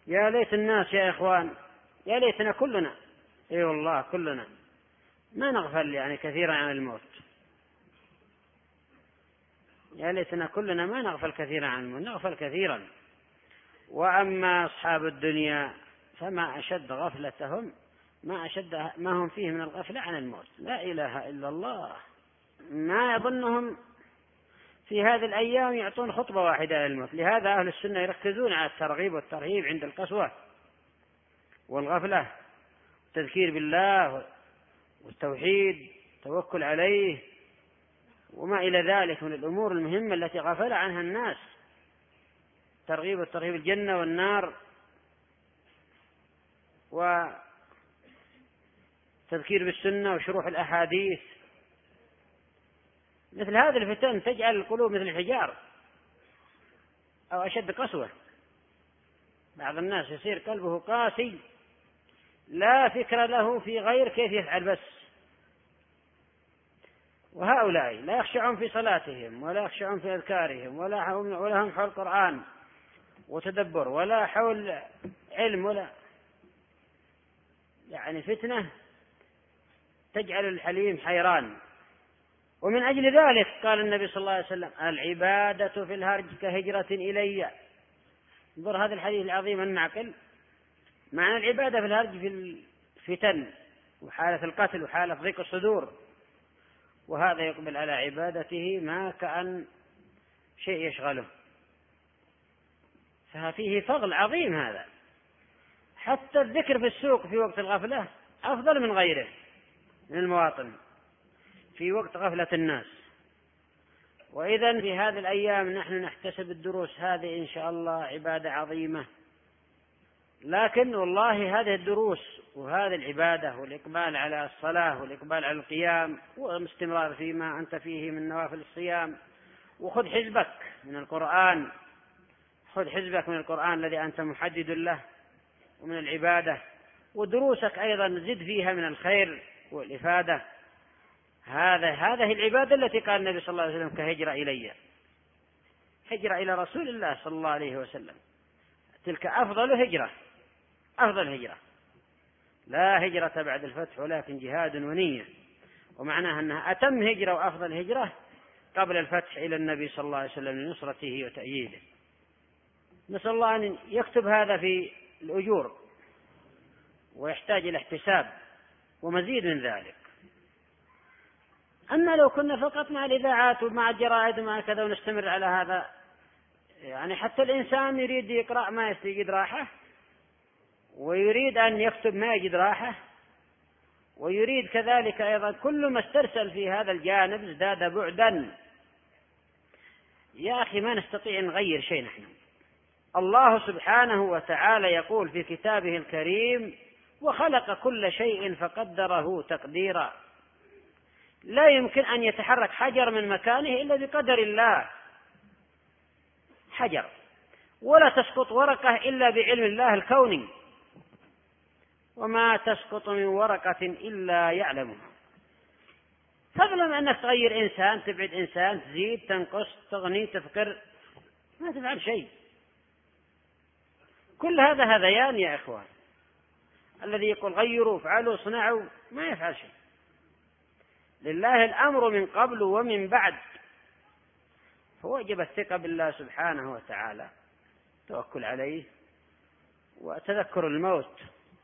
يا ليت الناس يا إخوان، يا ليتنا كلنا، اي والله كلنا ما نغفل يعني كثيرا عن الموت، يا ليتنا كلنا ما نغفل كثيرا عن الموت، نغفل كثيرا. وأما أصحاب الدنيا فما أشد غفلتهم، ما أشد ما هم فيه من الغفلة عن الموت. لا إله إلا الله، ما يظنهم في هذه الأيام يعطون خطبة واحدة للموت. لهذا أهل السنة يركزون على الترغيب والترهيب عند القسوة والغفلة، التذكير بالله والتوحيد، التوكل عليه، وما إلى ذلك من الأمور المهمة التي غفل عنها الناس، الترغيب والترهيب، الجنة والنار، وتذكير بالسنة وشروح الأحاديث. مثل هذه الفتن تجعل القلوب مثل الحجار أو أشد قسوة. بعض الناس يصير قلبه قاسي، لا فكر له في غير كيف يفعل بس. وهؤلاء لا يخشعون في صلاتهم ولا يخشعون في أذكارهم ولا هم حول القرآن وتدبر ولا حول علم، ولا يعني فتنة تجعل الحليم حيران. ومن أجل ذلك قال النبي صلى الله عليه وسلم: العبادة في الهرج كهجرة إلي. انظر هذا الحديث العظيم النعقل، معنى العبادة في الهرج في الفتن وحالة القتل وحالة ضيق الصدور، وهذا يقبل على عبادته ما كأن شيء يشغله، ففيه فضل عظيم هذا. حتى الذكر في السوق في وقت الغفلة أفضل من غيره من المواطن في وقت غفلة الناس. وإذن في هذه الأيام نحن نحتسب الدروس هذه إن شاء الله عبادة عظيمة، لكن والله هذه الدروس وهذه العبادة والإقبال على الصلاة والإقبال على القيام والاستمرار فيما أنت فيه من نوافل الصيام، وخذ حزبك من القرآن، خذ حزبك من القرآن الذي أنت محدد له ومن العبادة، ودروسك أيضا زد فيها من الخير والإفادة. هذه العبادة التي قال النبي صلى الله عليه وسلم: كهجرة إلي، هجرة إلى رسول الله صلى الله عليه وسلم، تلك أفضل هجرة، أفضل هجرة، لا هجرة بعد الفتح ولكن جهاد ونية، ومعناها أنها أتم هجرة وأفضل هجرة قبل الفتح إلى النبي صلى الله عليه وسلم لنصرته وتأييده. نسأل الله أن يكتب هذا في الأجور، ويحتاج إلى احتساب ومزيد من ذلك. أما لو كنا فقط مع الإذاعات ومع الجرائد ومع كذا ونستمر على هذا، يعني حتى الإنسان يريد يقرأ ما يجد راحة، ويريد أن يكتب ما يجد راحة، ويريد كذلك أيضا كل ما استرسل في هذا الجانب ازداد بعدا. يا أخي ما نستطيع أن نغير شيء نحن. الله سبحانه وتعالى يقول في كتابه الكريم: وخلق كل شيء فقدره تقديرا. لا يمكن أن يتحرك حجر من مكانه إلا بقدر الله، حجر، ولا تسقط ورقة إلا بعلم الله الكوني، وما تسقط من ورقة إلا يعلمها. فضلا أنك تغير إنسان، تبعد إنسان، تزيد، تنقص، تغني، تفقر، ما تفعل شيء. كل هذا هذيان يا إخوان. الذي يقول غيروا افعلوا صنعوا ما يفعل شيء. لله الأمر من قبل ومن بعد، فوجب الثقة بالله سبحانه وتعالى، توكل عليه وتذكر الموت،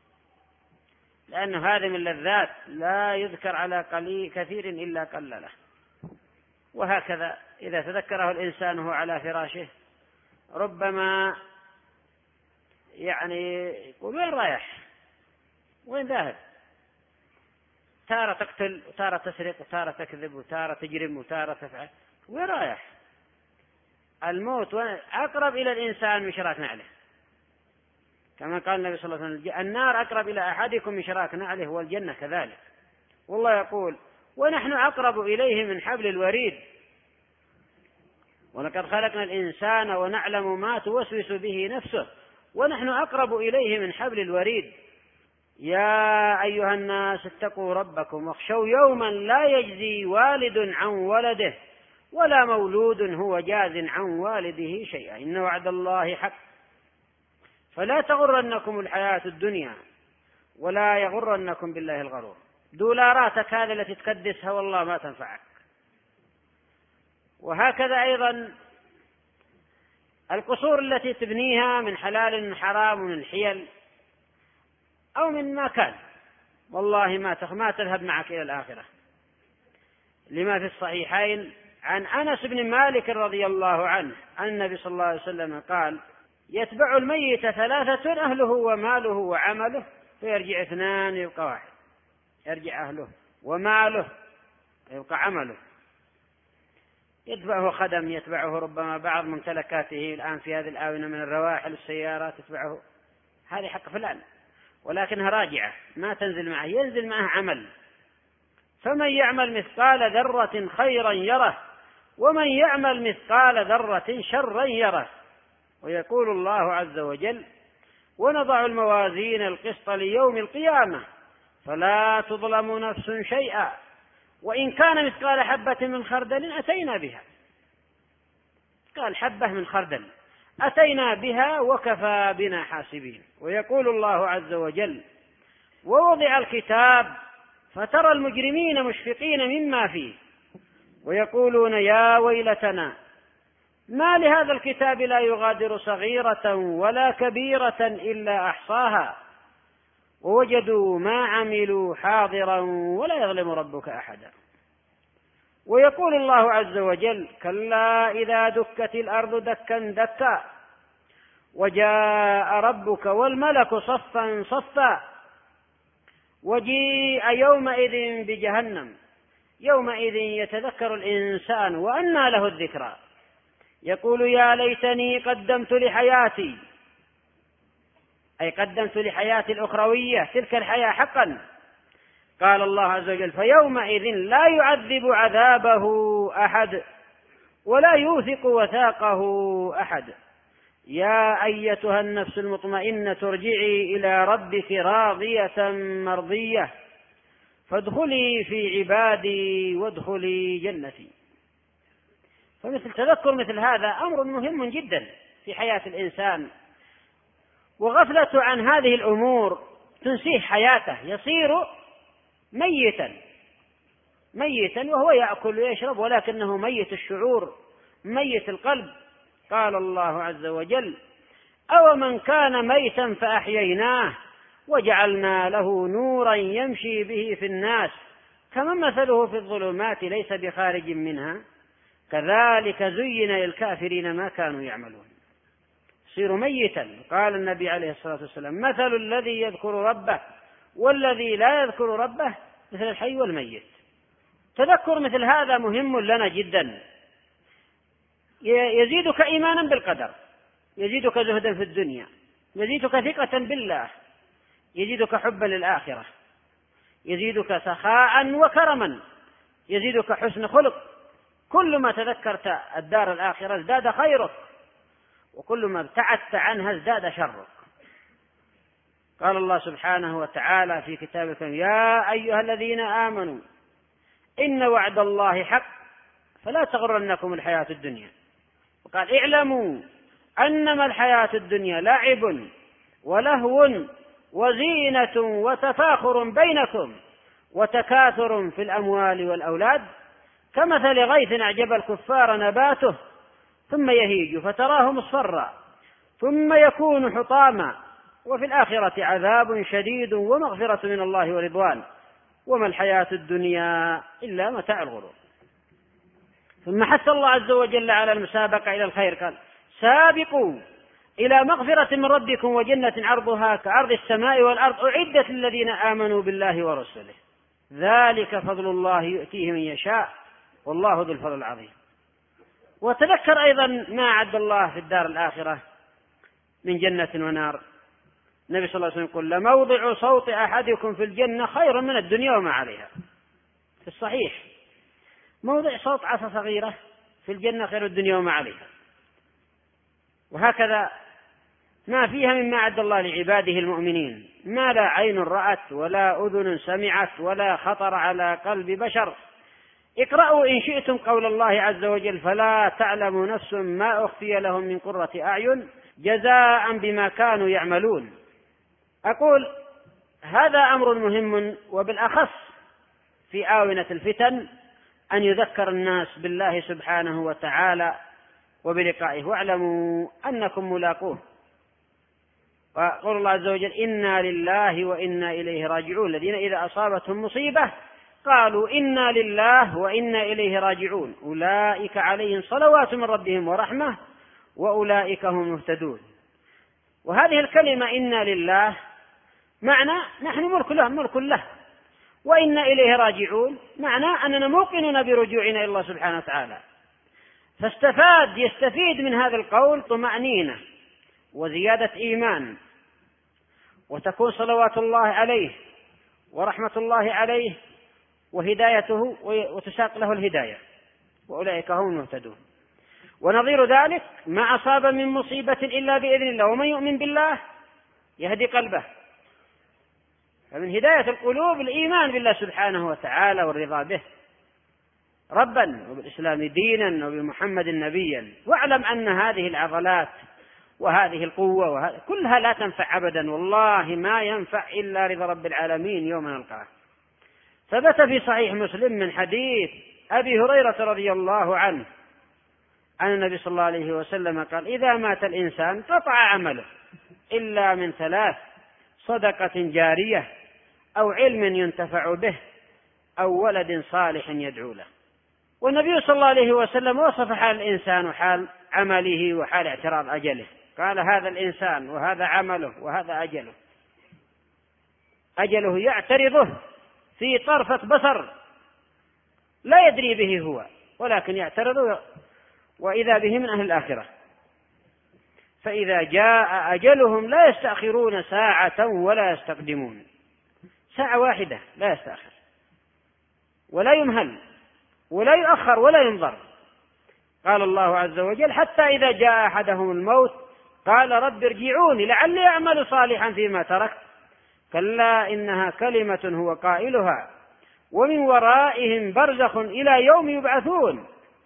لأنه هذا من لذات لا يذكر على كثير إلا قلله. وهكذا إذا تذكره الإنسان وهو على فراشه ربما يعني يقول: وين رايح؟ وين ذاهب؟ تارة تقتل وتارة تسرق وتارة تكذب وتارة تجرم وتارة تفعل، وين رايح؟ الموت أقرب إلى الإنسان من شراك نعله، كما قال النبي صلى الله عليه وسلم: النار أقرب إلى أحدكم من شراك نعله، والجنة كذلك. والله يقول: ونحن أقرب إليه من حبل الوريد، ولقد خلقنا الإنسان ونعلم ما توسوس به نفسه ونحن أقرب إليه من حبل الوريد. يا أيها الناس اتقوا ربكم واخشوا يوما لا يجزي والد عن ولده ولا مولود هو جاز عن والده شيئا إن وعد الله حق فلا تغرنكم الحياة الدنيا ولا يغرنكم بالله الغرور. دولاراتك هذه التي تكدسها والله ما تنفعك. وهكذا أيضا القصور التي تبنيها من حلال من حرام ومن حيل أو من ما كان، والله ما تذهب معك إلى الآخرة. لما في الصحيحين عن أنس بن مالك رضي الله عنه أن النبي صلى الله عليه وسلم قال: يتبع الميت 3: أهله وماله وعمله، فيرجع 2 يبقى 1. يرجع أهله وماله يبقى عمله. يتبعه خدم، يتبعه ربما بعض ممتلكاته الآن في هذه الآونة من الرواحل والسيارات تتبعه، هذه حق فلان، ولكنها راجعة ما تنزل معه، ينزل معه عمل. فمن يعمل مثقال ذرة خيرا يره ومن يعمل مثقال ذرة شرا يره. ويقول الله عز وجل: ونضع الموازين القسط ليوم القيامة فلا تظلم نفس شيئا وإن كان مثقال حبة من خردل أتينا بها. قال حبة من خردل أتينا بها وكفى بنا حاسبين. ويقول الله عز وجل: ووضع الكتاب فترى المجرمين مشفقين مما فيه ويقولون يا ويلتنا ما لهذا الكتاب لا يغادر صغيرة ولا كبيرة إلا أحصاها ووجدوا ما عملوا حاضرا ولا يظلم ربك أحدا. ويقول الله عز وجل: كلا إذا دكت الأرض دكا دكا وجاء ربك والملك صفا صفا وجيء يومئذ بجهنم يومئذ يتذكر الإنسان وأنى له الذكرى يقول يا ليتني قدمت لحياتي، أي قدمت لحياتي الأخروية تلك الحياة حقا. قال الله عز وجل: فيومئذ لا يعذب عذابه أحد ولا يوثق وثاقه أحد. يا أيتها النفس المطمئنة ارجعي إلى ربك راضية مرضية فادخلي في عبادي وادخلي جنتي. فمثل تذكر مثل هذا أمر مهم جدا في حياة الإنسان، وغفلة عن هذه الأمور تنسيه حياته، يصير ميتا وهو يأكل ويشرب ولكنه ميت الشعور ميت القلب. قال الله عز وجل: أو من كان ميتا فأحييناه وجعلنا له نورا يمشي به في الناس كمن مثله في الظلمات ليس بخارج منها كذلك زين للكافرين ما كانوا يعملون. يصير ميتا. قال النبي عليه الصلاة والسلام: مثل الذي يذكر ربه والذي لا يذكر ربه مثل الحي والميت. تذكر مثل هذا مهم لنا جدا، يزيدك إيمانا بالقدر، يزيدك زهدا في الدنيا، يزيدك ثقة بالله، يزيدك حبا للآخرة، يزيدك سخاء وكرما، يزيدك حسن خلق. كل ما تذكرت الدار الآخرة ازداد خيرك وكل ما ابتعدت عنها ازداد شرك. قال الله سبحانه وتعالى في كتابه: يا أيها الذين آمنوا إن وعد الله حق فلا تغرنكم الحياة الدنيا. وقال: اعلموا أنما الحياة الدنيا لعب ولهو وزينة وتفاخر بينكم وتكاثر في الأموال والأولاد كمثل غيث أعجب الكفار نباته ثم يهيج فتراه مصفرا ثم يكون حطاما وفي الآخرة عذاب شديد ومغفرة من الله ورضوان وما الحياة الدنيا إلا متاع الغرور. ثم حث الله عز وجل على المسابقة إلى الخير، قال: سابقوا إلى مغفرة من ربكم وجنة عرضها كعرض السماء والأرض أعدت للذين آمنوا بالله ورسله ذلك فضل الله يؤتيه من يشاء والله ذو الفضل العظيم. وتذكر أيضا ما أعد الله في الدار الآخرة من جنة ونار. النبي صلى الله عليه وسلم يقول: لموضع صوت أحدكم في الجنة خير من الدنيا وما عليها. في الصحيح موضع صوت عصا صغيرة في الجنة خير الدنيا وما عليها. وهكذا ما فيها مما أعد الله لعباده المؤمنين ما لا عين رأت ولا أذن سمعت ولا خطر على قلب بشر. اقرأوا إن شئتم قول الله عز وجل: فلا تعلم نفس ما أخفي لهم من قرة أعين جزاء بما كانوا يعملون. أقول هذا أمر مهم، وبالأخص في آونة الفتن أن يذكر الناس بالله سبحانه وتعالى وبلقائه، واعلموا أنكم ملاقوه. وقول الله عز وجل: إنا لله وإنا إليه راجعون. الذين إذا أصابتهم مصيبة قالوا إنا لله وإنا إليه راجعون أولئك عليهم صلوات من ربهم ورحمة وأولئك هم المهتدون. وهذه الكلمة إنا لله معنى نحن ملك له، وإنا إليه راجعون معنى أننا موقنون برجوعنا إلى الله سبحانه وتعالى. يستفيد من هذا القول طمأنينة وزيادة إيمان، وتكون صلوات الله عليه ورحمة الله عليه وهدايته، وتساق له الهداية، وأولئك هم المهتدون. ونظير ذلك: ما أصاب من مصيبة إلا بإذن الله، ومن يؤمن بالله يهدي قلبه. فمن هداية القلوب الإيمان بالله سبحانه وتعالى والرضا به ربا، وبالإسلام دينا، وبمحمد نبيا. واعلم أن هذه العضلات وهذه القوة كلها لا تنفع أبدا، والله ما ينفع إلا رضا رب العالمين يوم نلقاه. ثبت في صحيح مسلم من حديث أبي هريرة رضي الله عنه أن النبي صلى الله عليه وسلم قال: إذا مات الإنسان قطع عمله إلا من 3: صدقة جارية، أو علم ينتفع به، أو ولد صالح يدعو له. والنبي صلى الله عليه وسلم وصف حال الإنسان وحال عمله وحال اعتراض أجله. قال: هذا الإنسان وهذا عمله وهذا أجله. أجله يعترضه في طرفة بصر، لا يدري به هو، ولكن يعترض، وإذا به من أهل الآخرة. فإذا جاء أجلهم لا يستأخرون ساعة ولا يستقدمون. ساعة واحدة لا يستأخر ولا يمهل ولا يؤخر ولا ينظر. قال الله عز وجل: حتى إذا جاء أحدهم الموت قال: رب ارجعوني لعلي أعمل صالحا فيما تركت، كلا إنها كلمة هو قائلها ومن ورائهم برزخ إلى يوم يبعثون.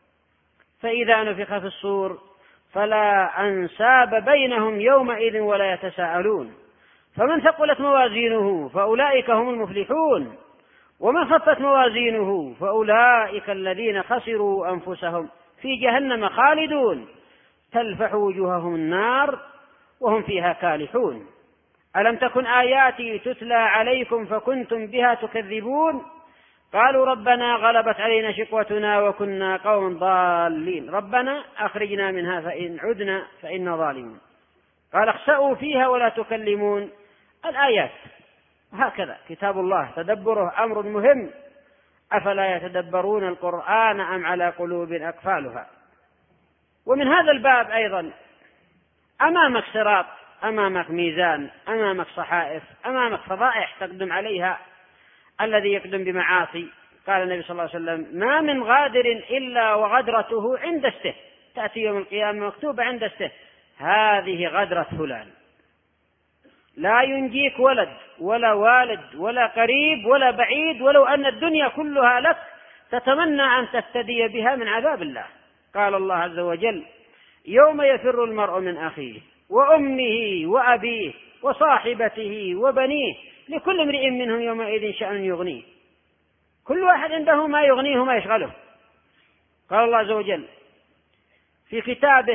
فإذا نفخ في الصور فلا أنساب بينهم يومئذ ولا يتساءلون. فمن ثقلت موازينه فأولئك هم المفلحون، ومن خفت موازينه فأولئك الذين خسروا أنفسهم في جهنم خالدون تلفح وجوههم النار وهم فيها كالحون. ألم تكن آياتي تتلى عليكم فكنتم بها تكذبون؟ قالوا ربنا غلبت علينا شقوتنا وكنا قوما ضالين، ربنا أخرجنا منها فإن عدنا فإنا ظالمون. قال: اخسأوا فيها ولا تكلمون. الآيات هكذا كتاب الله تدبره أمر مهم. أفلا يتدبرون القرآن أم على قلوب أقفالها. ومن هذا الباب أيضا: أمامك صراط، أمامك ميزان، أمامك صحائف، أمامك فضائح تقدم عليها الذي يقدم بمعاصي. قال النبي صلى الله عليه وسلم: ما من غادر إلا وغدرته عند استه، تأتي يوم القيامة مكتوبة عند استه: هذه غدرة فلان. لا ينجيك ولد ولا والد ولا قريب ولا بعيد، ولو أن الدنيا كلها لك تتمنى أن تفتدي بها من عذاب الله. قال الله عز وجل: يوم يفر المرء من أخيه وأمه وأبيه وصاحبته وبنيه لكل امرئ منهم يومئذ شأن يغنيه. كل واحد عنده ما يغنيه ما يشغله. قال الله عز وجل في كتابه: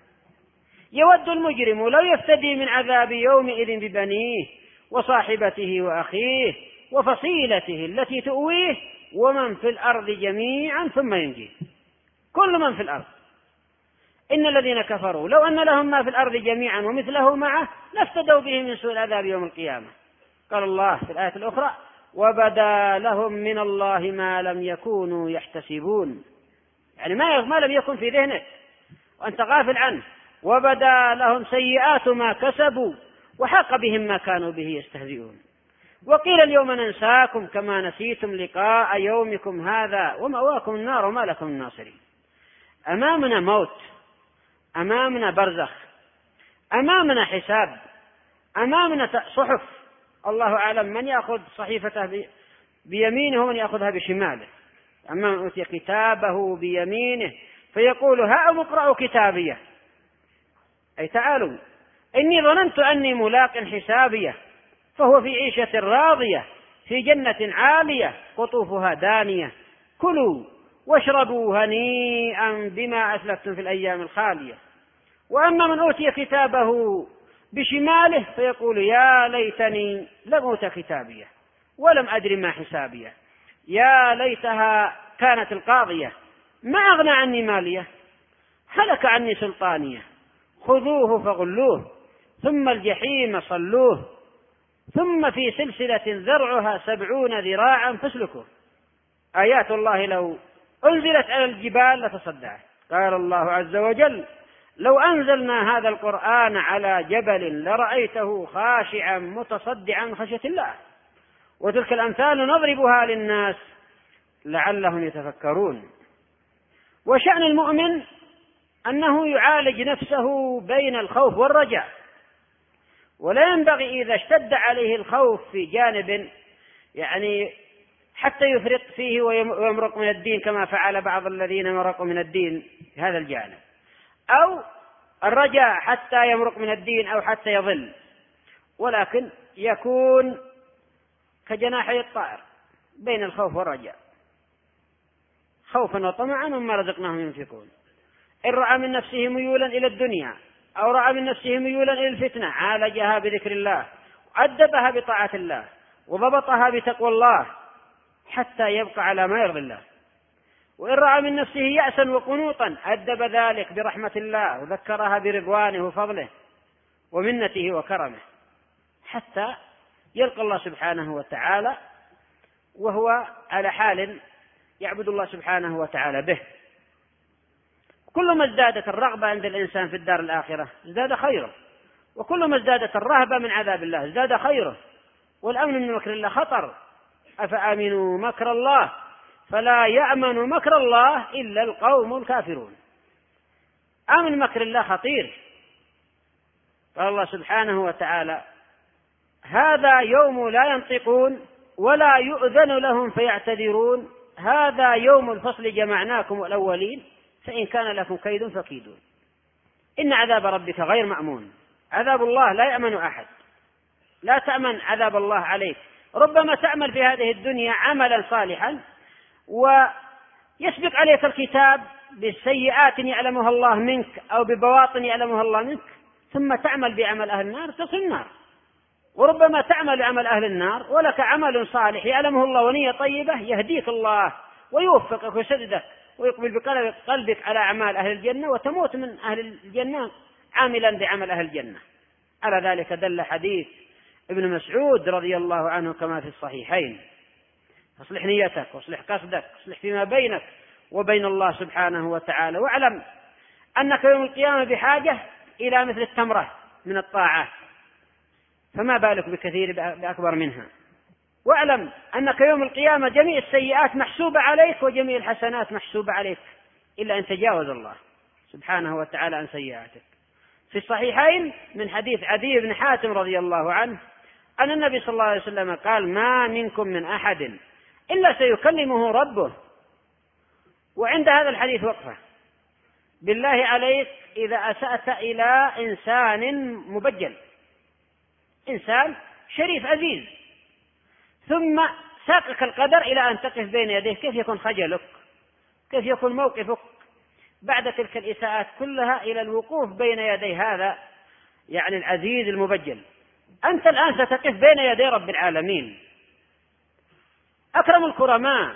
يود المجرم لو يفتدي من عذاب يومئذ ببنيه وصاحبته وأخيه وفصيلته التي تؤويه ومن في الأرض جميعا ثم ينجيه. كل من في الأرض. إن الذين كفروا لو أن لهم ما في الأرض جميعا ومثله معه لافتدوا به من سوء العذاب يوم القيامة. قال الله في الآية الأخرى: وبدا لهم من الله ما لم يكونوا يحتسبون. يعني ما لم يكن في ذهنك وأنت غافل عنه. وبدا لهم سيئات ما كسبوا وحاق بهم ما كانوا به يستهزئون. وقيل اليوم ننساكم كما نسيتم لقاء يومكم هذا ومأواكم النار وما لكم من ناصرين. أمامنا موت، أمامنا برزخ، أمامنا حساب، أمامنا صحف. الله أعلم من يأخذ صحيفته بيمينه ومن يأخذها بشماله. أما من أوتي كتابه بيمينه فيقول: هاؤم اقرأوا كتابيه أي تعالوا إني ظننت أني ملاق حسابيه، فهو في عيشة راضية في جنة عالية قطوفها دانية، كلوا واشربوا هنيئا بما أسلفتم في الأيام الخالية. وأما من أوتي كتابه بشماله فيقول يا ليتني لم أوت كتابيه ولم أدر ما حسابيه، يا ليتها كانت القاضية ما أغنى عني ماليه، هلك عني سلطانيه، خذوه فغلوه ثم الجحيم صلوه، ثم في سلسلة ذرعها 70 ذراعا فاسلكوه. آيات الله لو أنزلت على الجبال لتصدعت. قال الله عز وجل لو أنزلنا هذا القرآن على جبل لرأيته خاشعا متصدعا من خشية الله. وتلك الأمثال نضربها للناس لعلهم يتفكرون. وشأن المؤمن أنه يعالج نفسه بين الخوف والرجاء، ولا ينبغي إذا اشتد عليه الخوف في جانب يعني حتى يفرط فيه ويمرق من الدين كما فعل بعض الذين مرقوا من الدين في هذا الجانب، أو الرجاء حتى يمرق من الدين أو حتى يضل، ولكن يكون كجناحي الطائر بين الخوف والرجاء، خوفا وطمعا مما رزقناهم ينفقون. إن رأى من نفسه ميولا إلى الدنيا أو رأى من نفسه ميولا إلى الفتنة عالجها بذكر الله وأدبها بطاعة الله وضبطها بتقوى الله حتى يبقى على ما يرضي الله. وإن رأى من نفسه يأسا وقنوطا أدب ذلك برحمة الله وذكرها برضوانه وفضله ومنته وكرمه حتى يلقى الله سبحانه وتعالى وهو على حال يعبد الله سبحانه وتعالى به. كل ما ازدادت الرغبة عند الإنسان في الدار الآخرة ازداد خيره، وكل ما ازدادت الرهبة من عذاب الله ازداد خيره. والأمن من مكر الله خطر، أفأمنوا مكر الله فلا يأمن مكر الله إلا القوم الكافرون. أمن مكر الله خطير. قال الله سبحانه وتعالى هذا يوم لا ينطقون ولا يؤذن لهم فيعتذرون، هذا يوم الفصل جمعناكم الأولين فإن كان لكم كيد فكيدون. إن عذاب ربك غير مأمون. عذاب الله لا يأمن أحد، لا تأمن عذاب الله عليك. ربما تعمل في هذه الدنيا عملا صالحا ويسبق عليك الكتاب بالسيئات يعلمها الله منك أو ببواطن يعلمها الله منك، ثم تعمل بعمل أهل النار تصل النار. وربما تعمل عمل أهل النار ولك عمل صالح يعلمه الله ونية طيبة يهديك الله ويوفقك ويسددك ويقبل بقلبك على أعمال أهل الجنة وتموت من أهل الجنة عاملا بعمل أهل الجنة. على ذلك دل حديث ابن مسعود رضي الله عنه كما في الصحيحين: اصلح نيتك واصلح قصدك، اصلح فيما بينك وبين الله سبحانه وتعالى، واعلم أنك يوم القيامة بحاجة إلى مثل التمرة من الطاعات، فما بالك بكثير بأكبر منها. واعلم أنك يوم القيامة جميع السيئات محسوبة عليك وجميع الحسنات محسوبة عليك إلا أن تجاوز الله سبحانه وتعالى عن سيئاتك. في الصحيحين من حديث عدي بن حاتم رضي الله عنه أن النبي صلى الله عليه وسلم قال: ما منكم من أحد إلا سيكلمه ربه. وعند هذا الحديث وقفة. بالله عليك إذا أسأت إلى إنسان مبجل، إنسان شريف عزيز، ثم ساقك القدر إلى أن تقف بين يديه، كيف يكون خجلك؟ كيف يكون موقفك بعد تلك الإساءات كلها إلى الوقوف بين يدي هذا يعني العزيز المبجل؟ أنت الآن ستقف بين يدي رب العالمين، أكرم الكرماء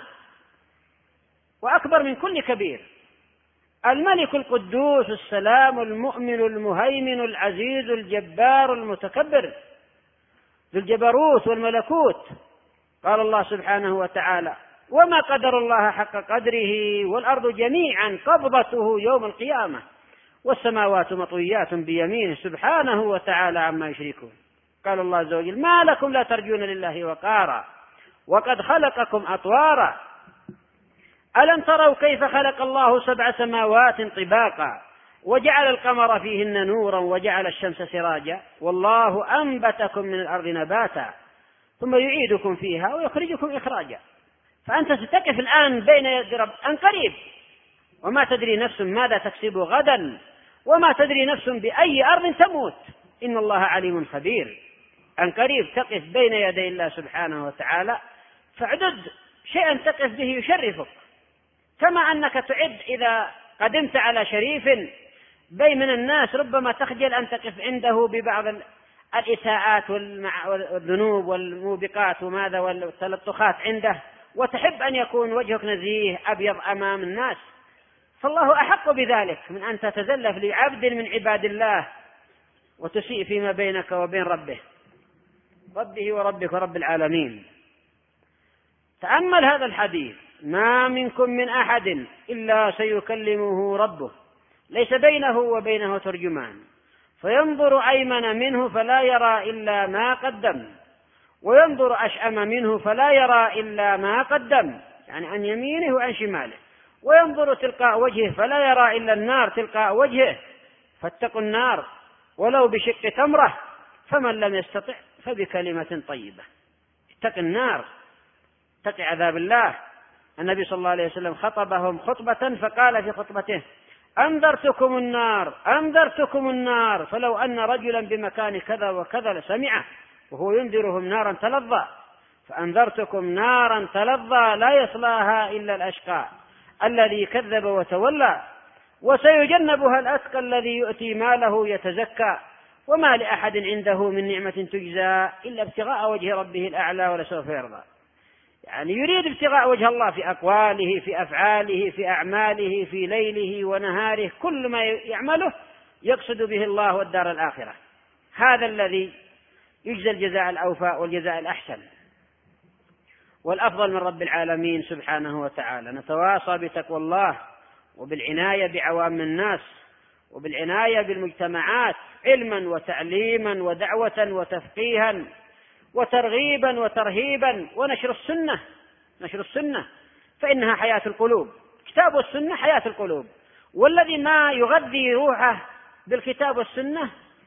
وأكبر من كل كبير، الملك القدوس السلام المؤمن المهيمن العزيز الجبار المتكبر ذو الجبروت والملكوت. قال الله سبحانه وتعالى: وما قدر الله حق قدره والأرض جميعا قبضته يوم القيامة والسماوات مطويات بيمينه سبحانه وتعالى عما يشركون. قال الله عز وجل: ما لكم لا ترجون لله وقارا وقد خلقكم أطوارا ألم تروا كيف خلق الله 7 سماوات طباقا وجعل القمر فيهن نورا وجعل الشمس سراجا والله أنبتكم من الأرض نباتا ثم يعيدكم فيها ويخرجكم إخراجا. فأنت ستقف الآن بين يدي رب أن قريب، وما تدري نفس ماذا تكسب غدا وما تدري نفس بأي أرض تموت، إن الله عليم خبير. عن قريب تقف بين يدي الله سبحانه وتعالى، فاعدد شيئا تقف به يشرفك، كما أنك تعد إذا قدمت على شريف بين من الناس ربما تخجل أن تقف عنده ببعض الإساءات والذنوب والموبقات وماذا والتلطخات عنده، وتحب أن يكون وجهك نزيه أبيض أمام الناس، فالله أحق بذلك من أن تتزلف لعبد من عباد الله وتسيء فيما بينك وبين ربه وربك ورب العالمين. تأمل هذا الحديث: ما منكم من أحد إلا سيكلمه ربه ليس بينه وبينه ترجمان، فينظر أيمن منه فلا يرى إلا ما قدم، وينظر أشأم منه فلا يرى إلا ما قدم، يعني عن يمينه وعن شماله، وينظر تلقاء وجهه فلا يرى إلا النار تلقاء وجهه، فاتقوا النار ولو بشق تمرة، فمن لم يستطع فبكلمة طيبة. اتق النار، اتق عذاب الله. النبي صلى الله عليه وسلم خطبهم خطبة فقال في خطبته: أنذرتكم النار أنذرتكم النار، فلو أن رجلا بمكان كذا وكذا لسمعه، وهو ينذرهم نارا تلظى، فأنذرتكم نارا تلظى لا يصلاها إلا الأشقى الذي كذب وتولى، وسيجنبها الأتقى الذي يؤتي ماله يتزكى، وما لأحد عنده من نعمة تجزى إلا ابتغاء وجه ربه الأعلى ولسوف يرضى. يعني يريد ابتغاء وجه الله في أقواله، في أفعاله، في أعماله، في ليله ونهاره، كل ما يعمله يقصد به الله والدار الآخرة. هذا الذي يجزى الجزاء الأوفى والجزاء الأحسن والأفضل من رب العالمين سبحانه وتعالى. نتواصى بتقوى الله وبالعناية بعوام الناس وبالعناية بالمجتمعات علما وتعليما ودعوة وتفقيها وترغيبا وترهيبا، ونشر السنة فإنها حياة القلوب. كتاب والسنة حياة القلوب، والذي ما يغذي روحه بالكتاب والسنة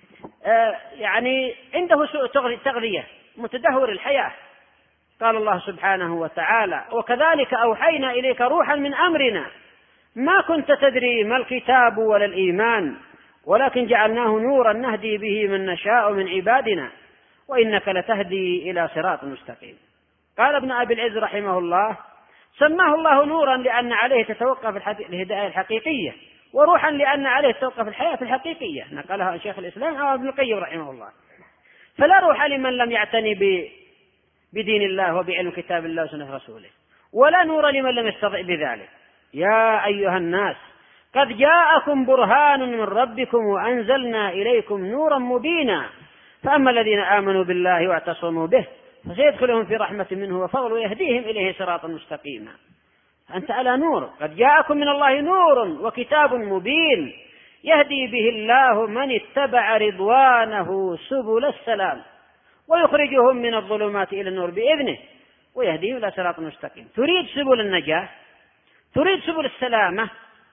يعني عنده سوء تغذية، متدهور الحياة. قال الله سبحانه وتعالى: وكذلك أوحينا إليك روحا من أمرنا ما كنت تدري ما الكتاب ولا الإيمان ولكن جعلناه نورا نهدي به من نشاء من عبادنا وإنك لتهدي إلى صراط مستقيم. قال ابن أبي العز رحمه الله: سماه الله نورا لأن عليه تتوقف الهداية الحقيقية، وروحا لأن عليه تتوقف الحياة الحقيقية. نقلها عن شيخ الإسلام أو ابن القيم رحمه الله. فلا روح لمن لم يعتني بدين الله وبعلم كتاب الله وسنة رسوله، ولا نور لمن لم يستطع بذلك. يا أيها الناس قد جاءكم برهان من ربكم وأنزلنا إليكم نورا مبينا، فأما الذين آمنوا بالله واعتصموا به فسيدخلهم في رحمة منه وفضل ويهديهم إليه صراطا مستقيما. أنت على نور، قد جاءكم من الله نور وكتاب مبين يهدي به الله من اتبع رضوانه سبل السلام ويخرجهم من الظلمات إلى النور بإذنه ويهديهم إلى صراط مستقيم. تريد سبل النجاة، تريد سبل السلامة،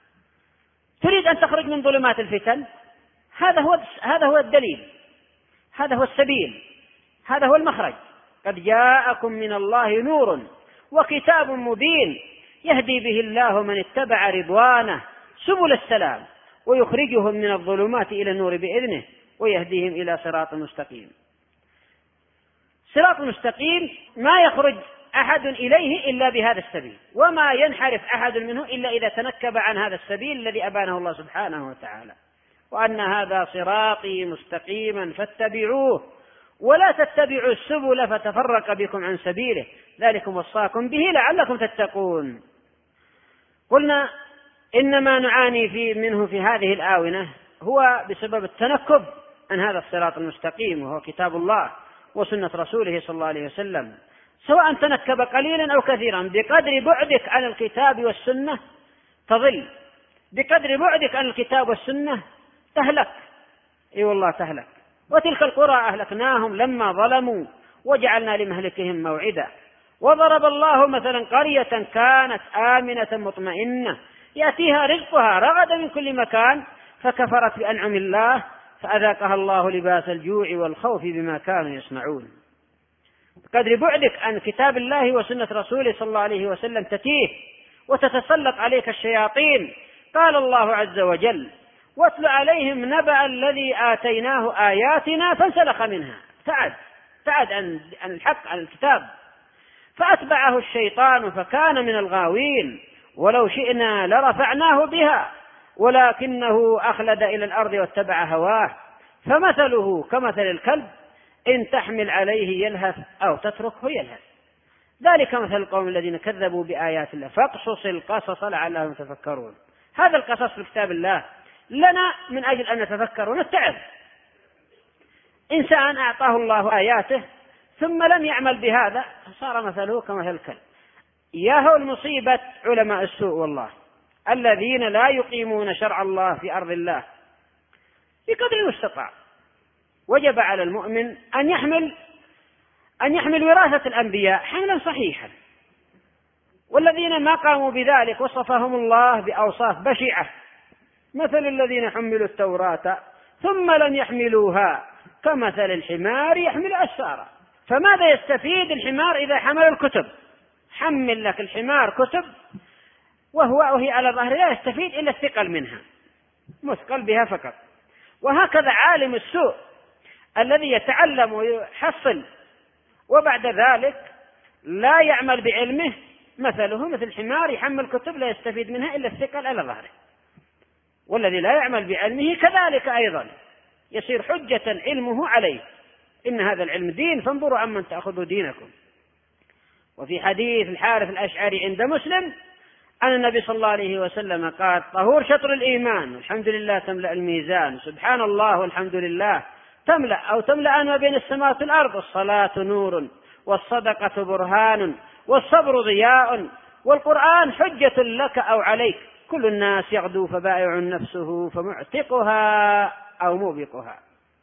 تريد أن تخرج من ظلمات الفتن، هذا هو الدليل، هذا هو السبيل، هذا هو المخرج. قد جاءكم من الله نور وكتاب مبين يهدي به الله من اتبع رضوانه سبل السلام ويخرجهم من الظلمات إلى النور بإذنه ويهديهم إلى صراط مستقيم. صراط مستقيم ما يخرج أحد إليه إلا بهذا السبيل، وما ينحرف أحد منه إلا إذا تنكب عن هذا السبيل الذي أبانه الله سبحانه وتعالى. وأن هذا صراطي مستقيما فاتبعوه ولا تتبعوا السبل فتفرق بكم عن سبيله ذلكم وصاكم به لعلكم تتقون. قلنا إنما نعاني منه في هذه الآونة هو بسبب التنكب عن هذا الصراط المستقيم وهو كتاب الله وسنة رسوله صلى الله عليه وسلم، سواء تنكب قليلا أو كثيرا. بقدر بعدك عن الكتاب والسنة تضل، بقدر بعدك عن الكتاب والسنة تهلك. أي والله تهلك. وتلك القرى أهلكناهم لما ظلموا وجعلنا لمهلكهم موعدا. وضرب الله مثلا قرية كانت آمنة مطمئنة يأتيها رزقها رغدا من كل مكان فكفرت بأنعم الله فأذاقها الله لباس الجوع والخوف بما كانوا يصنعون. بقدر بعدك عن كتاب الله وسنة رسوله صلى الله عليه وسلم تتيه وتتسلط عليك الشياطين. قال الله عز وجل: واتل عليهم نبأ الذي آتيناه آياتنا فانسلخ منها، ابتعد عن الحق، عن الكتاب، فأتبعه الشيطان فكان من الغاوين، ولو شئنا لرفعناه بها ولكنه أخلد إلى الأرض واتبع هواه، فمثله كمثل الكلب إن تحمل عليه يلهث أو تتركه يلهث، ذلك مثل القوم الذين كذبوا بآيات الله فاقصص القصص لعلهم يتفكرون. هذا القصص في كتاب الله لنا من أجل أن نتفكر ونتعظ. إنسان أعطاه الله آياته ثم لم يعمل بهذا صار مثله كمثل الكلب. ياهو المصيبة علماء السوء والله الذين لا يقيمون شرع الله في أرض الله بقدر المستطاع. وجب على المؤمن أن يحمل وراثة الأنبياء حملا صحيحا، والذين ما قاموا بذلك وصفهم الله بأوصاف بشعة، مثل الذين حملوا التوراة ثم لم يحملوها كمثل الحمار يحمل أسفارا. فماذا يستفيد الحمار إذا حمل الكتب؟ حمل لك الحمار كتب وهي على ظهر لا يستفيد إلا الثقل منها، مثقل بها فقط. وهكذا عالم السوء الذي يتعلم ويحصل وبعد ذلك لا يعمل بعلمه مثله مثل الحمار يحمل كتب لا يستفيد منها إلا الثقل على ظهره. والذي لا يعمل بعلمه كذلك أيضا يصير حجة علمه عليه. إن هذا العلم دين فانظروا عمن تأخذوا دينكم. وفي حديث الحارث الأشعري عند مسلم أن النبي صلى الله عليه وسلم قال طهور شطر الإيمان، الحمد لله تملأ الميزان، سبحان الله والحمد لله تملأ ما بين السماوات والأرض، الصلاة نور والصدقة برهان والصبر ضياء والقرآن حجة لك أو عليك، كل الناس يغدو فبائع نفسه فمعتقها أو موبقها.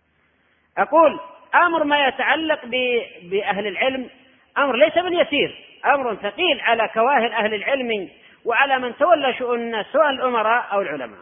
أقول أمر ما يتعلق بأهل العلم أمر ليس من يسير، أمر ثقيل على كواهل أهل العلم وعلى من تولى شؤون الناس سواء الأمراء أو العلماء.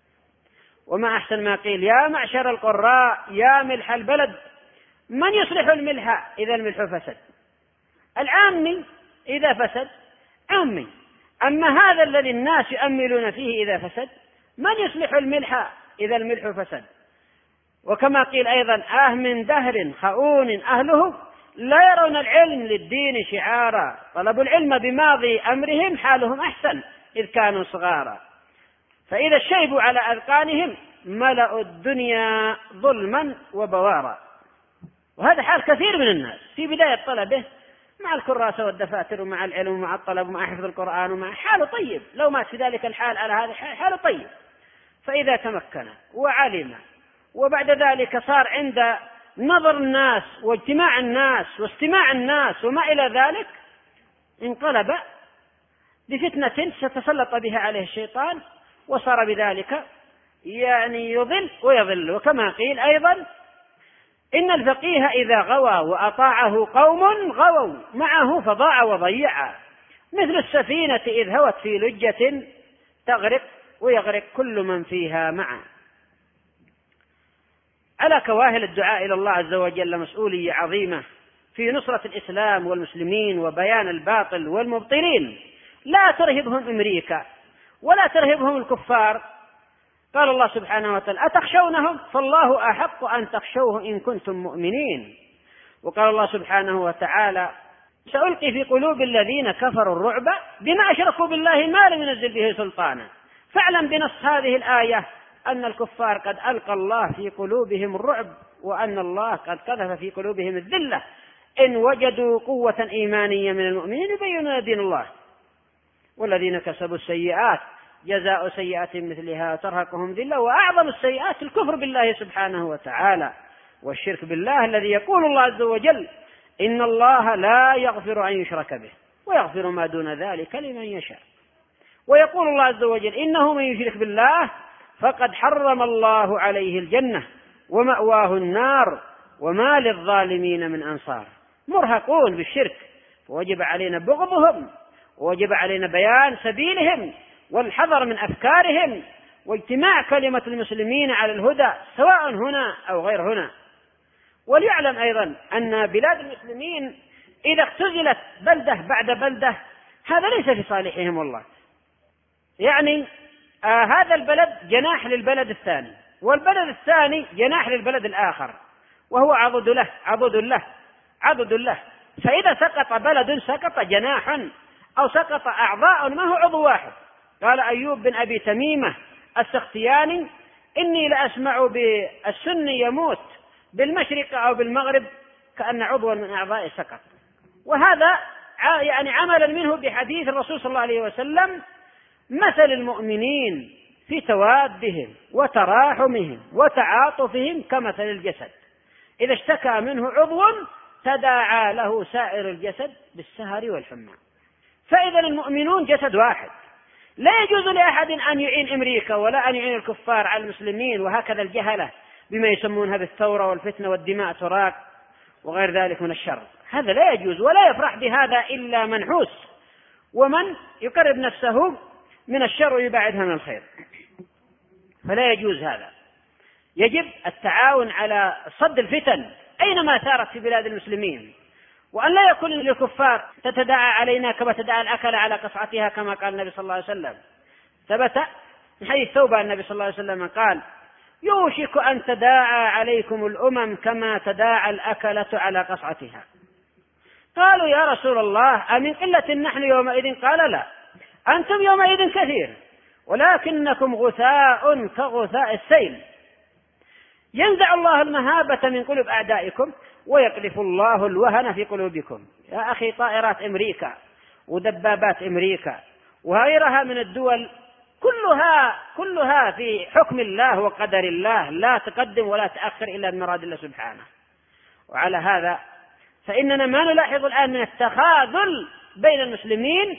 وما أحسن ما قيل يا معشر القراء يا ملح البلد من يصلح الملح إذا الملح فسد. العامي إذا فسد عامي، أما هذا الذي الناس يؤملون فيه إذا فسد من يصلح الملح إذا الملح فسد. وكما قيل أيضا من دهر خؤون أهله لا يرون العلم للدين شعارا، طلبوا العلم بماضي أمرهم حالهم أحسن إذ كانوا صغارا، فإذا الشيب على أذقانهم ملأوا الدنيا ظلما وبوارا. وهذا حال كثير من الناس في بداية طلبه مع الكراسة والدفاتر ومع العلم ومع الطلب ومع حفظ القرآن ومع حاله طيب، لو مات في ذلك الحال على هذا حاله طيب. فإذا تمكن وعلم وبعد ذلك صار عند نظر الناس واجتماع الناس واستماع الناس وما إلى ذلك انقلب بفتنة ستسلط بها عليه الشيطان وصار بذلك يضل ويضل. وكما قيل أيضا إن الفقيه إذا غوى وأطاعه قوم غووا معه فضاع وضيع، مثل السفينة إذ هوت في لجة تغرق ويغرق كل من فيها معه. على كواهل الدعاء إلى الله عز وجل مسؤولية عظيمة في نصرة الإسلام والمسلمين وبيان الباطل والمبطلين. لا ترهبهم أمريكا ولا ترهبهم الكفار. قال الله سبحانه وتعالى أتخشونهم فالله أحق أن تخشوه إن كنتم مؤمنين. وقال الله سبحانه وتعالى سألقي في قلوب الذين كفروا الرعب بما أشركوا بالله ما لم ينزل به سلطانا. فاعلم بنص هذه الآية أن الكفار قد ألقى الله في قلوبهم الرعب، وأن الله قد قذف في قلوبهم الذلة إن وجدوا قوة إيمانية من المؤمنين يبينون دين الله. والذين كسبوا السيئات جزاء سيئة مثلها ترهقهم ذلة، وأعظم السيئات الكفر بالله سبحانه وتعالى والشرك بالله، الذي يقول الله عز وجل إن الله لا يغفر أن يشرك به ويغفر ما دون ذلك لمن يشاء. ويقول الله عز وجل إنه من يشرك بالله فقد حرم الله عليه الجنة ومأواه النار وما للظالمين من أنصار. مرهقون بالشرك ووجب علينا بغضهم، ووجب علينا بيان سبيلهم والحذر من أفكارهم واجتماع كلمة المسلمين على الهدى سواء هنا أو غير هنا. وليعلم أيضا أن بلاد المسلمين إذا اختزلت بلدة بعد بلدة هذا ليس في صالحهم والله. يعني هذا البلد جناح للبلد الثاني، والبلد الثاني جناح للبلد الآخر، وهو عضد له. فإذا سقط بلد سقط جناح أو سقط أعضاء ما هو عضو واحد. قال أيوب بن أبي تميمة السختياني: إني لأسمع بالسني يموت بالمشرق أو بالمغرب كأن عضوا من أعضائه سقط. وهذا يعني عملا منه بحديث الرسول صلى الله عليه وسلم: مثل المؤمنين في توادهم وتراحمهم وتعاطفهم كمثل الجسد إذا اشتكى منه عضو تداعى له سائر الجسد بالسهر والحمى. فإذا المؤمنون جسد واحد، لا يجوز لأحد أن يعين أمريكا ولا أن يعين الكفار على المسلمين، وهكذا الجهلة بما يسمونها بالثورة والفتنة والدماء تراق وغير ذلك من الشر. هذا لا يجوز، ولا يفرح بهذا إلا منحوس، ومن يقرب نفسه من الشر ويبعدها من الخير. فلا يجوز هذا. يجب التعاون على صد الفتن أينما ثارت في بلاد المسلمين، وأن لا يكون للكفار تتداعى علينا كما تداعى الأكل على قصعتها، كما قال النبي صلى الله عليه وسلم. ثبت من حديث ثوبان النبي صلى الله عليه وسلم قال: يوشك أن تداعى عليكم الأمم كما تداعى الأكلة على قصعتها. قالوا: يا رسول الله أمن قلة نحن يومئذ؟ قال: لا، أنتم يومئذ كثير ولكنكم غثاء كغثاء السيل، ينزع الله المهابة من قلوب أعدائكم ويقذف الله الوهن في قلوبكم. يا أخي، طائرات أمريكا ودبابات أمريكا وغيرها من الدول كلها في حكم الله وقدر الله، لا تقدم ولا تأخر إلا بمراد الله سبحانه. وعلى هذا فإننا ما نلاحظ الآن من التخاذل بين المسلمين،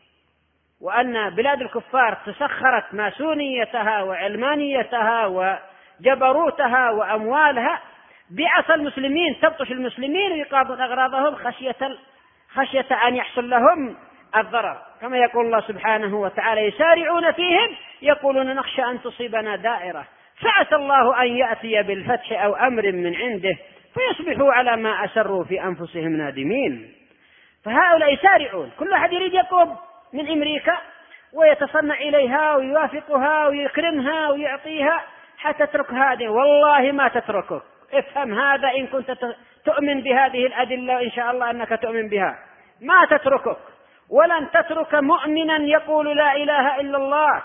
وأن بلاد الكفار تسخرت ماسونيتها وعلمانيتها وجبروتها وأموالها بعصى المسلمين، تبطش المسلمين ويقاضون أغراضهم خشية أن يحصل لهم الضرر، كما يقول الله سبحانه وتعالى: يسارعون فيهم يقولون نخشى أن تصيبنا دائرة فعسى الله أن يأتي بالفتح أو أمر من عنده فيصبحوا على ما أسروا في أنفسهم نادمين. فهؤلاء يسارعون، كل أحد يريد يقوم من أمريكا ويتصنع إليها ويوافقها ويكرمها ويعطيها حتى تترك هذه. والله ما تتركك، افهم هذا إن كنت تؤمن بهذه الأدلة إن شاء الله أنك تؤمن بها، ما تتركك، ولن تترك مؤمنا يقول لا إله إلا الله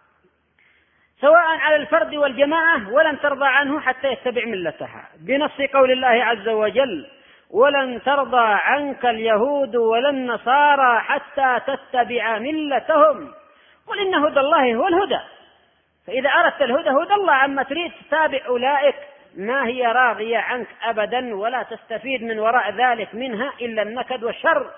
سواء على الفرد والجماعة، ولن ترضى عنه حتى يتبع ملتها، بنص قول الله عز وجل: ولن ترضى عنك اليهود ولا النصارى حتى تتبع ملتهم قل إن هدى الله هو الهدى. فإذا أردت الهدى هدى الله، عما تريد تتابع أولئك ما هي راضية عنك أبدا، ولا تستفيد من وراء ذلك منها إلا النكد والشر،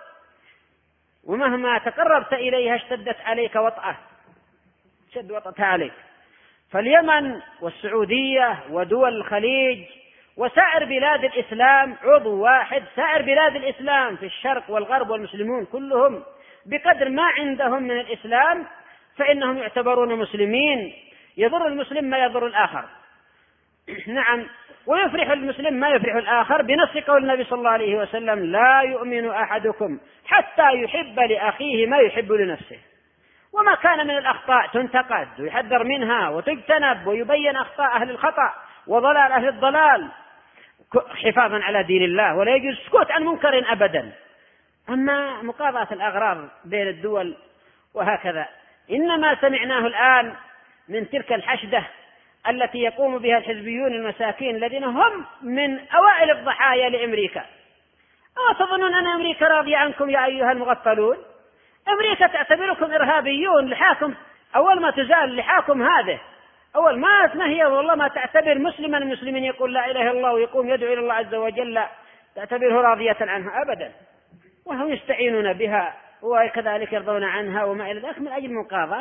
ومهما تقربت إليها اشتدت عليك وطأة، شد وطأتها عليك. فاليمن والسعودية ودول الخليج وسائر بلاد الإسلام عضو واحد، سائر بلاد الإسلام في الشرق والغرب والمسلمون كلهم بقدر ما عندهم من الإسلام فإنهم يعتبرون مسلمين. يضر المسلم ما يضر الآخر، نعم، ويفرح المسلم ما يفرح الآخر، بنص قول النبي صلى الله عليه وسلم: لا يؤمن أحدكم حتى يحب لأخيه ما يحب لنفسه. وما كان من الأخطاء تنتقد ويحذر منها وتجتنب ويبين أخطاء أهل الخطأ وضلال أهل الضلال حفاظا على دين الله، ولا يجوز السكوت عن منكر أبدا. أما مقاضاة الأغراض بين الدول وهكذا، إنما سمعناه الآن من تلك الحشدة التي يقوم بها الحزبيون المساكين الذين هم من أوائل الضحايا لأمريكا. تظنون أن أمريكا راضية عنكم يا أيها المغفلون؟ أمريكا تعتبركم إرهابيون، لحاكم أول ما تزال لحاكم هذا، أول ما هي والله ما تعتبر مسلما المسلمين يقول لا إله إلا الله ويقوم يدعو إلى الله عز وجل تعتبره راضية عنها أبدا، وهم يستعينون بها وكذلك يرضون عنها وما إلى ذلك من أجل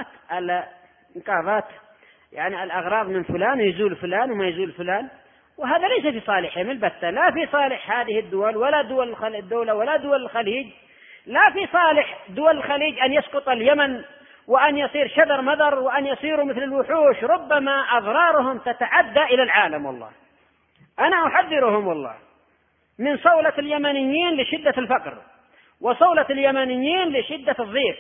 مقاضات يعني الأغراض من فلان يزول فلان وما يزول فلان، وهذا ليس في صالحهم البتة، لا في صالح هذه الدول ولا الدولة ولا دول الخليج. لا في صالح دول الخليج أن يسقط اليمن وأن يصير شذر مذر وأن يصيروا مثل الوحوش، ربما أضرارهم تتعدى إلى العالم. والله أنا أحذرهم والله من صولة اليمنيين لشدة الفقر، وصولة اليمنيين لشدة الضيق،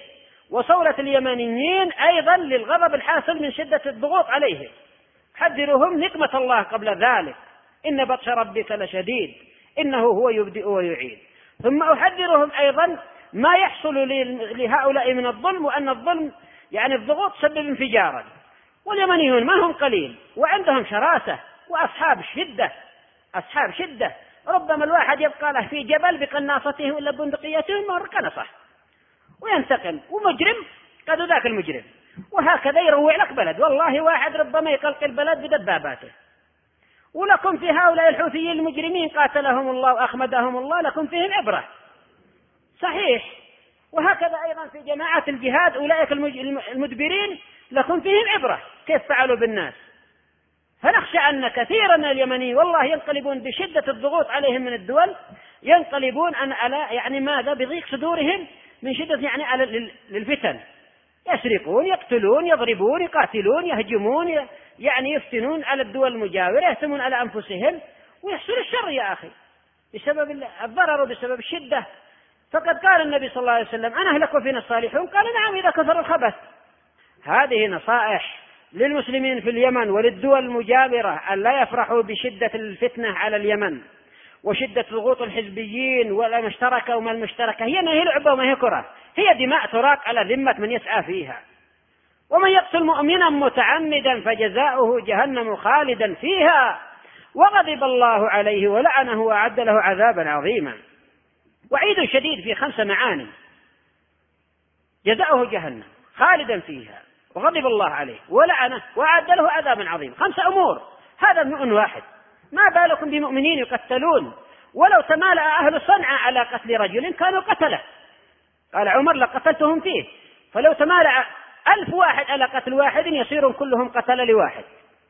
وصولة اليمانيين أيضا للغضب الحاصل من شدة الضغوط عليهم. حذرهم نقمة الله قبل ذلك، إن بطش ربك لشديد إنه هو يبدئ ويعيد. ثم أحذرهم أيضا ما يحصل لهؤلاء من الظلم، وأن الظلم يعني الضغوط سبب انفجارا، واليمنيون ما هم قليل وعندهم شراسة وأصحاب شدة. ربما الواحد يبقى له في جبل بقناصته ولا بندقيته ورقنصه وينتقم، ومجرم قد ذاك المجرم، وهكذا يروع لك بلد. والله واحد ربما يقلق البلد بدباباته. ولكم في هؤلاء الحوثيين المجرمين قاتلهم الله وأخمدهم الله لكم فيهم عبرة، صحيح. وهكذا أيضا في جماعة الجهاد أولئك المدبرين لكم فيهم عبرة كيف فعلوا بالناس. فنخشى أن كثيرا من اليمنيين والله ينقلبون بشدة الضغوط عليهم من الدول، ينقلبون على يعني ماذا بضيق صدورهم من شدة يعني على للفتن، يسرقون يقتلون يضربون يقاتلون يهجمون يعني يفتنون على الدول المجاورة، يهتمون على أنفسهم ويحصل الشر يا أخي بسبب الضرر وبسبب الشدة. فقد قال النبي صلى الله عليه وسلم أنا أهلك وفينا الصالحون، قال نعم إذا كثر الخبث. هذه نصائح للمسلمين في اليمن وللدول المجاورة أن لا يفرحوا بشدة الفتنة على اليمن وشدة ضغوط الحزبيين ولا مشتركة وما المشتركة، هي ما هي لعبة وما هي كرة، هي دماء تراق على ذمة من يسعى فيها. ومن يقتل مؤمنا متعمدا فجزاؤه جهنم خالدا فيها وغضب الله عليه ولعنه وأعد له عذابا عظيما. وعيد شديد في 5 معاني: جزاؤه جهنم خالدا فيها وغضب الله عليه ولعنه وأعد له عذابا عظيما. 5 أمور، هذا مؤمن واحد، ما بالكم بمؤمنين يقتلون؟ ولو تمالأ أهل صنعاء على قتل رجل كانوا قتله، قال عمر لقتلتهم فيه. فلو تمالأ 1000 واحد على قتل واحد يصيرون كلهم قتل لواحد.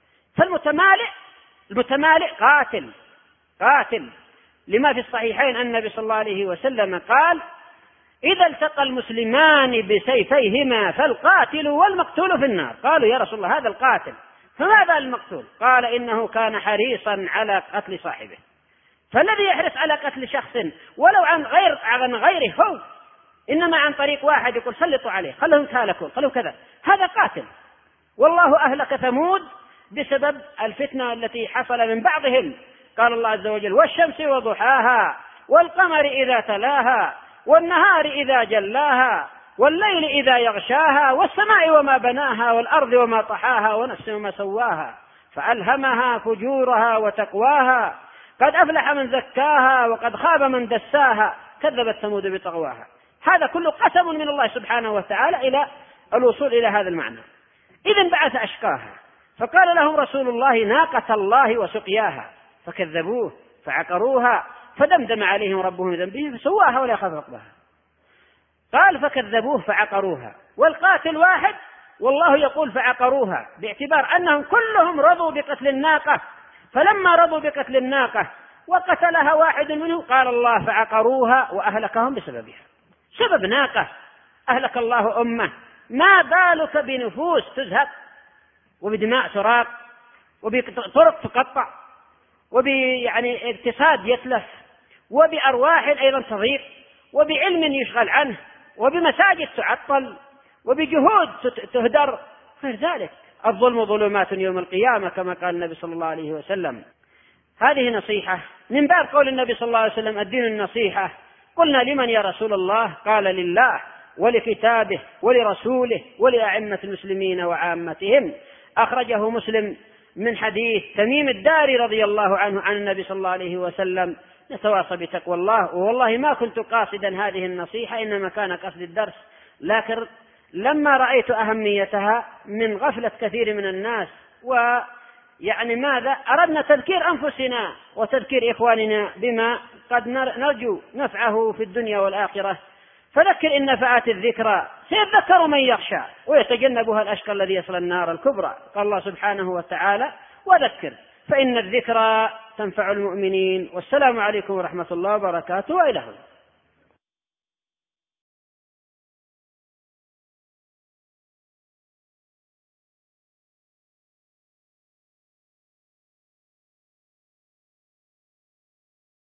المتمالئ قاتل لما في الصحيحين أن النبي صلى الله عليه وسلم قال إذا التقى المسلمان بسيفيهما فالقاتل والمقتول في النار. قالوا يا رسول الله هذا القاتل، فماذا المقتول؟ قال إنه كان حريصا على قتل صاحبه. فالذي يحرص على قتل شخص ولو عن غيره هو، إنما عن طريق واحد يقول سلطوا عليه خلهم تهلكوا خلهم كذا، هذا قاتل. والله أهلك ثمود بسبب الفتنة التي حصل من بعضهم. قال الله عز وجل والشمس وضحاها والقمر إذا تلاها والنهار إذا جلاها والليل إذا يغشاها والسماء وما بناها والأرض وما طحاها ونفس وما سواها فألهمها فجورها وتقواها قد أفلح من زكاها وقد خاب من دساها كذبت ثمود بطغواها. هذا كله قسم من الله سبحانه وتعالى إلى الوصول إلى هذا المعنى. إذن بعث أشقاها فقال لهم رسول الله ناقة الله وسقياها فكذبوه فعقروها فدمدم عليهم ربهم ذنبهم فسواها ولا يخاف عقباها. قال فكذبوه فعقروها، والقاتل واحد والله يقول فعقروها، باعتبار أنهم كلهم رضوا بقتل الناقة. فلما رضوا بقتل الناقة وقتلها واحد منهم قال الله فعقروها وأهلكهم بسببها. سبب ناقة أهلك الله أمة، ما بالك بنفوس تزهق وبدماء تراق وبطرق تقطع وبيعني اقتصاد يتلف وبأرواح أيضا تضيق وبعلم يشغل عنه وبمساجد تعطل وبجهود تهدر. غير ذلك الظلم ظلمات يوم القيامة كما قال النبي صلى الله عليه وسلم. هذه نصيحة من باب قول النبي صلى الله عليه وسلم الدين النصيحة. قلنا لمن يا رسول الله؟ قال لله ولكتابه ولرسوله ولأئمة المسلمين وعامتهم. أخرجه مسلم من حديث تميم الداري رضي الله عنه عن النبي صلى الله عليه وسلم نتواصى بتقوى الله. والله ما كنت قاصدا هذه النصيحة، إنما كان قصد الدرس، لكن لما رأيت أهميتها من غفلة كثير من الناس ويعني ماذا أردنا تذكير أنفسنا وتذكير إخواننا بما قد نرجو نفعه في الدنيا والآخرة. فذكر إن نفعت الذكرى سيذكر من يخشى ويتجنبها الأشقى الذي يصل النار الكبرى. قال الله سبحانه وتعالى وذكر فإن الذكرى تنفع المؤمنين. والسلام عليكم ورحمة الله وبركاته وإلى هنا.